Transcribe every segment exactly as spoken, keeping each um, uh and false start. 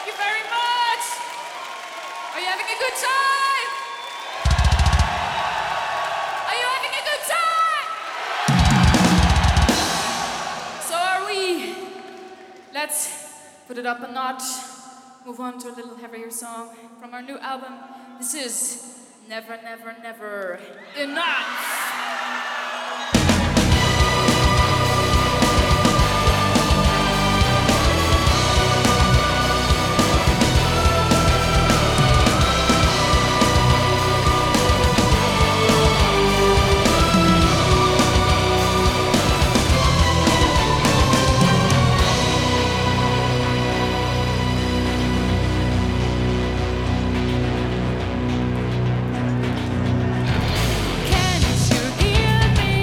you very much. Are you having a good time? Are you having a good time? So are we. Let's put it up a notch. Move on to a little heavier song from our new album. This is Never, Never, Never Enough. Can't you hear me?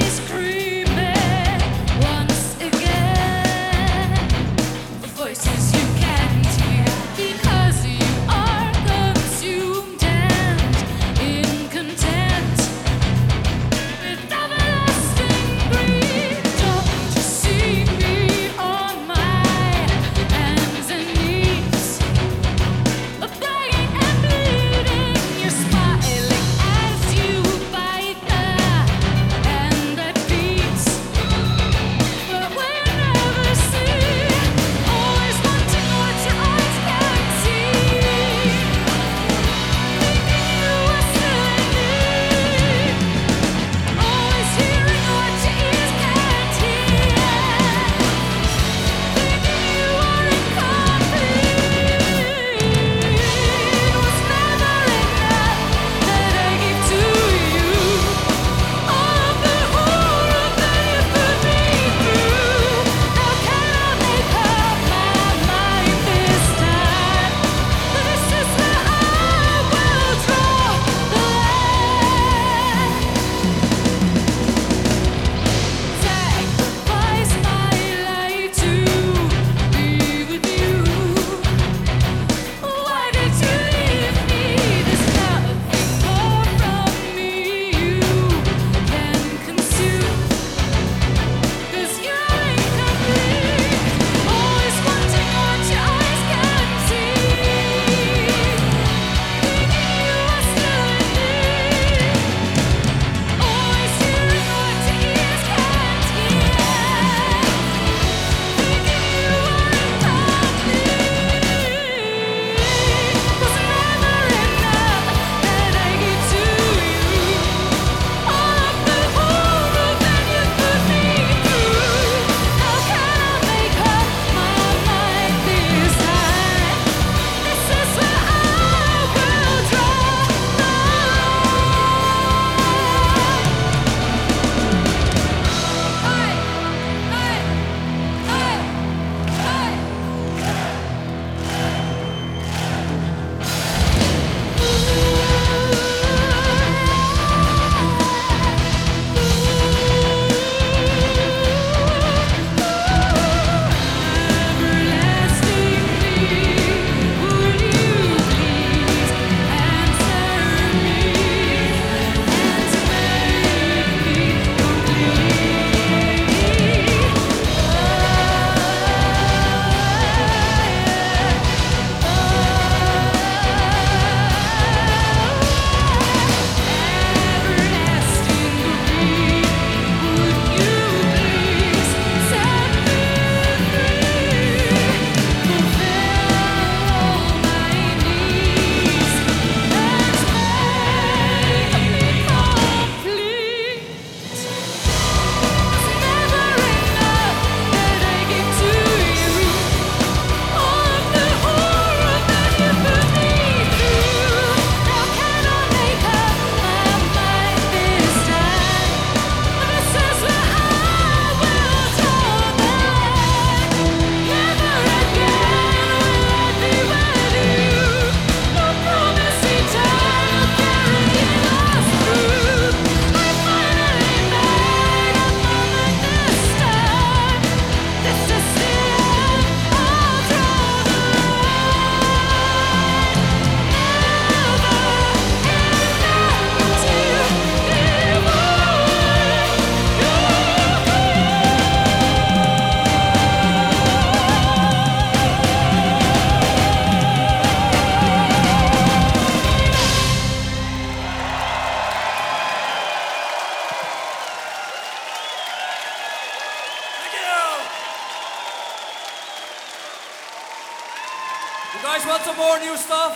You guys want some more new stuff?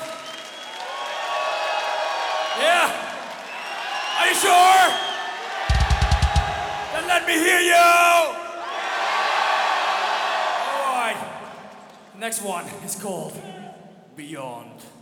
Yeah? Are you sure? Then let me hear you! Alright. Next one is called Beyond.